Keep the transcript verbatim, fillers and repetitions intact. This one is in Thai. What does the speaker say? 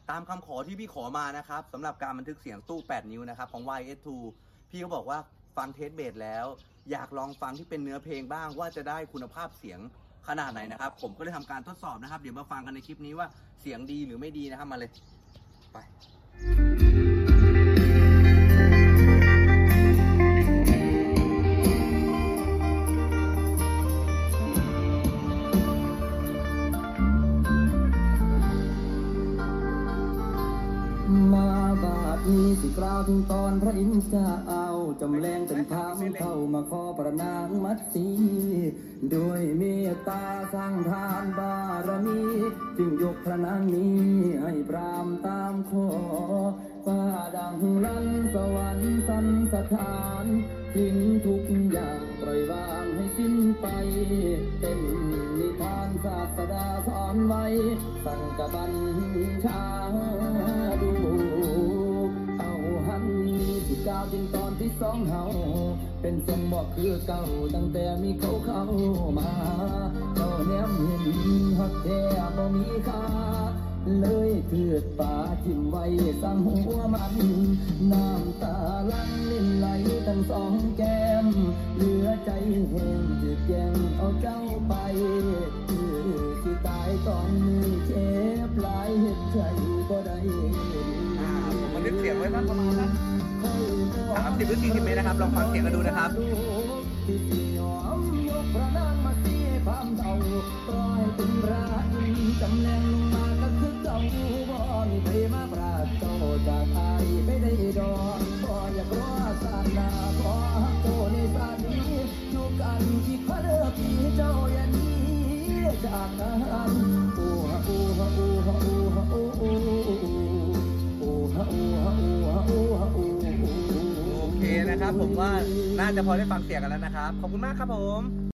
ตามคำขอที่พี่ขอมานะครับสำหรับการบันทึกเสียงตู้แปดนิ้วนะครับของ วาย เอส ทู พี่ก็บอกว่าฟังเทสเบสแล้วอยากลองฟังที่เป็นเนื้อเพลงบ้างว่าจะได้คุณภาพเสียงขนาดไหนนะครับผมก็เลยทำการทดสอบนะครับเดี๋ยวมาฟังกันในคลิปนี้ว่าเสียงดีหรือไม่ดีนะครับมาเลยไปมาบาดนี้สิกล่าวถึงตอนพระอินทร์จะเอาจำแรงเป็นพามเข้ามาขอประนางมัดสีด้วยเมตตาสร้างทานบารมีจึงยกพระนางนี้ให้ปรามตามขอฟ้าดังลั่นสวรรค์สันสถานทิ้งทุกอย่างปล่อยวางให้สิ้นไปเป็นนิทานศาสดาสอนไว้ตั้งกบัญชาดูเอาหันที่ก้าวเป็นตอนที่สองเฮาเป็นทรงบอกคือเก่าตั้งแต่มีเขาเข้ามาเจ้าแนมเห็นหักแท้บ่มีค่าเลยเถือดป่าทิ่มไว้สั่งหัวมันน้ำตาลังเล่นไหลทั้งสองแก้มเหลือใจแห้งจืดแยงเอาเจ้าไปคือสิตายตอนนี้เจ็บหลายเห็นใจบ่ได้อ่าผมบันทึกเสียงไว้สักประมาณสักสามสิบหรือสี่สิบเมตรนะครับลองฟังเสียงกันดูนะครับที่สิยอมยกพระนางมาสีพามเท่าปล่อยเป็นพระอินทร์จำแรงลงมาก็คือเก่าบ่มีใครมาปราดเจ้าจากอายไปได้ดอกบ่อยากรอศาสนาขอฮักโตในศาสนี้อยู่กันที่พระเลิกที่เจ้าอย่าหนีจากนั้นโอ้ฮะโอ้ฮะโอ้ฮะโอ้ฮะโอ้โอ้โอ้ฮะโอ้ฮะโอ้ฮะโอ้ฮะโอ้โอเคนะครับผมว่าน่าจะพอได้ฟังเสียงกันแล้วนะครับขอบคุณมากครับผม